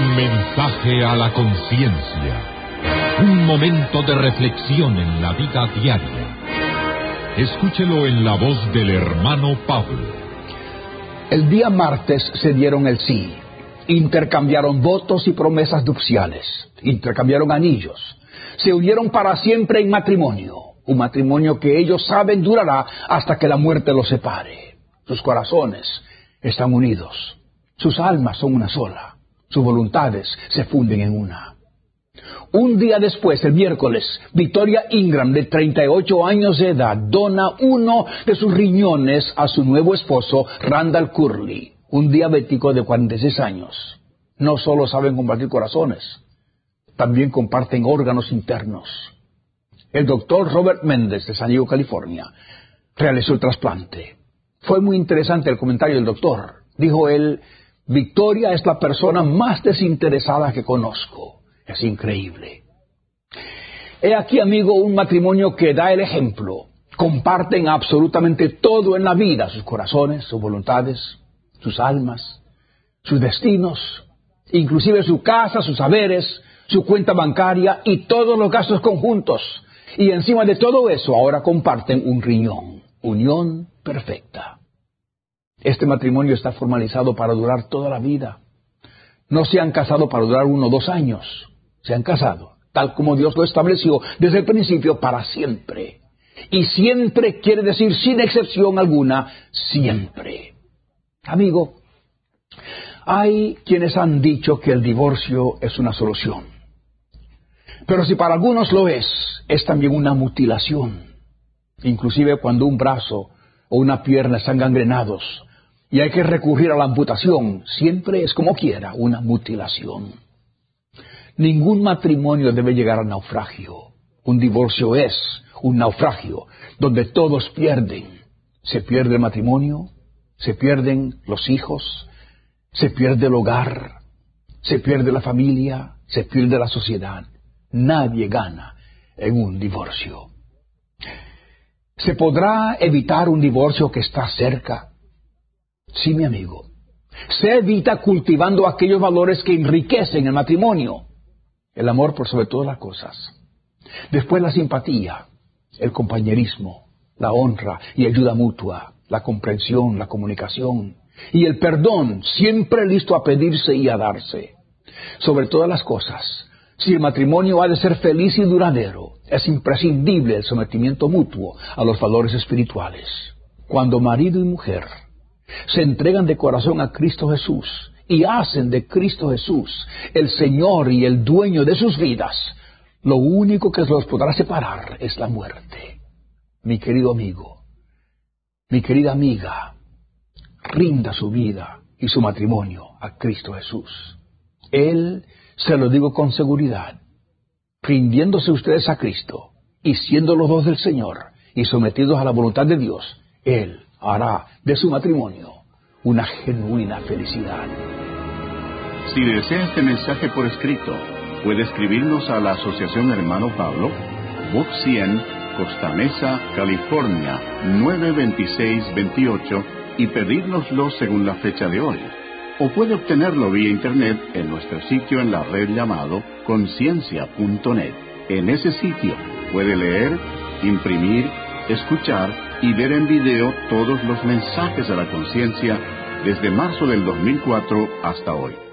Mensaje a la conciencia. Un momento de reflexión en la vida diaria. Escúchelo en la voz del hermano Pablo. El día martes se dieron el sí. Intercambiaron votos y promesas nupciales. Intercambiaron anillos. Se unieron para siempre en matrimonio. Un matrimonio que ellos saben durará hasta que la muerte los separe. Sus corazones están unidos. Sus almas son una sola. Sus voluntades se funden en una. Un día después, el miércoles, Victoria Ingram, de 38 años de edad, dona uno de sus riñones a su nuevo esposo, Randall Curley, un diabético de 46 años. No solo saben compartir corazones, también comparten órganos internos. El doctor Robert Méndez, de San Diego, California, realizó el trasplante. Fue muy interesante el comentario del doctor. Dijo él: Victoria es la persona más desinteresada que conozco. Es increíble. He aquí, amigo, un matrimonio que da el ejemplo. Comparten absolutamente todo en la vida: sus corazones, sus voluntades, sus almas, sus destinos, inclusive su casa, sus saberes, su cuenta bancaria y todos los gastos conjuntos. Y encima de todo eso, ahora comparten un riñón. Unión perfecta. Este matrimonio está formalizado para durar toda la vida. No se han casado para durar 1 o 2 años. Se han casado, tal como Dios lo estableció desde el principio, para siempre. Y siempre quiere decir, sin excepción alguna, siempre. Amigo, hay quienes han dicho que el divorcio es una solución. Pero si para algunos lo es también una mutilación. Inclusive cuando un brazo o una pierna están gangrenados y hay que recurrir a la amputación, siempre es como quiera una mutilación. Ningún matrimonio debe llegar al naufragio. Un divorcio es un naufragio donde todos pierden. Se pierde el matrimonio, se pierden los hijos, se pierde el hogar, se pierde la familia, se pierde la sociedad. Nadie gana en un divorcio. ¿Se podrá evitar un divorcio que está cerca? Sí, mi amigo. Se evita cultivando aquellos valores que enriquecen el matrimonio. El amor por sobre todas las cosas. Después la simpatía, el compañerismo, la honra y ayuda mutua, la comprensión, la comunicación y el perdón, siempre listo a pedirse y a darse. Sobre todas las cosas, si el matrimonio ha de ser feliz y duradero, es imprescindible el sometimiento mutuo a los valores espirituales. Cuando marido y mujer se entregan de corazón a Cristo Jesús y hacen de Cristo Jesús el Señor y el dueño de sus vidas, lo único que los podrá separar es la muerte. Mi querido amigo, mi querida amiga, rinda su vida y su matrimonio a Cristo Jesús. Él, se lo digo con seguridad, rindiéndose ustedes a Cristo y siendo los dos del Señor y sometidos a la voluntad de Dios, Él hará de su matrimonio una genuina felicidad. Si desea este mensaje por escrito, puede escribirnos a la Asociación Hermano Pablo, Box 100, Costa Mesa, California, 92628, y pedírnoslo según la fecha de hoy. O puede obtenerlo vía internet en nuestro sitio en la red llamado conciencia.net. En ese sitio puede leer, imprimir, escuchar y ver en video todos los mensajes de la conciencia desde marzo del 2004 hasta hoy.